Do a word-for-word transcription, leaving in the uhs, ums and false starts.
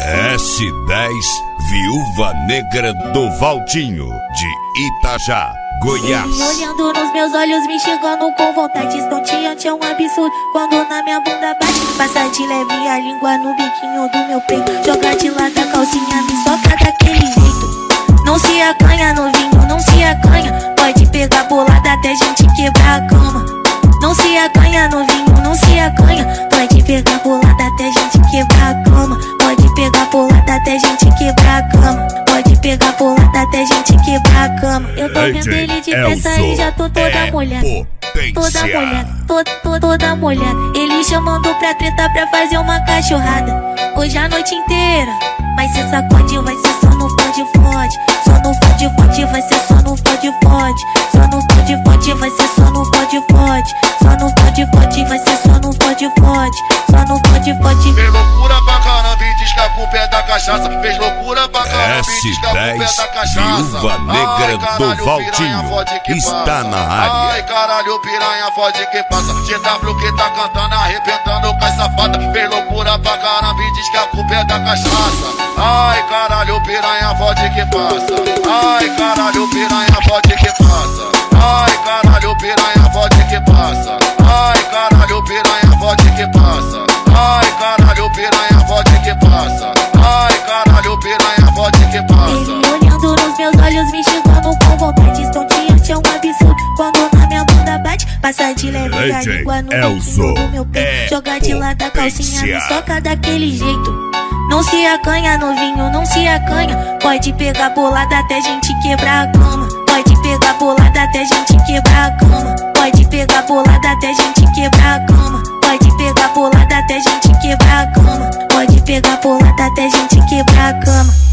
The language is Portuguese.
S dez, Viúva Negra do Valtinho, de Itajá, Goiás. Ele olhando nos meus olhos, me enxergando com vontade estonteante, é um absurdo quando na minha bunda bate. Passa de leve a língua no biquinho do meu peito, joga de lado a calcinha, me soca daquele jeito. Não se acanha novinho, não se acanha, pode pegar bolada até gente quebrar a cama. Não se acanha novinho, não se acanha, pode pegar bolada até gente quebrar a cama. Pode pegar bolada até gente quebrar a cama. Pode pegar bolada até gente quebrar a cama. Eu tô vendo ele de peça e já tô toda é molhada. Toda molhada, toda, toda, toda molhada. Ele chamando pra treta pra fazer uma cachorrada. Hoje a noite inteira, mas se sacode vai ser só no fode fode. Só no fode fode vai ser só no fode fode. Só no fode fode vai ser só no fode fode. Só no fode fode vai ser só no fode fode. Só no fode fode. Fez loucura pra caramba e diz que a culpa é da cachaça. Fez loucura pra caramba e diz que a culpa é da cachaça. Viúva Negra do Valtinho está na área. Ai caralho, piranha fode que passa. G W que tá cantando, arrebentando com as safadas. Fez loucura pra caramba e diz que a culpa é da cachaça. Ai caralho, piranha fode que passa. Ai caralho, piranha fode que passa. Ai caralho, piranha fode que passa. Ai caralho, piranha fode que passa. Ai caralho, piranha fode que passa. Ai caralho, piranha fode que passa. Ele olhando nos meus olhos, me enxergando com vontade estonteante, é um absurdo quando na minha bunda bate. Passa de leve a língua no biquinho do meu peito, joga de lado a calcinha, me soca daquele jeito. Não se acanha novinho, não se acanha, pode pegar bolada até gente quebrar a cama. Pode pegar bolada até gente quebrar a cama. Pode pegar bolada até gente quebrar a cama. Pode pegar bolada até gente quebrar a cama. Pode pegar bolada até gente quebrar a cama.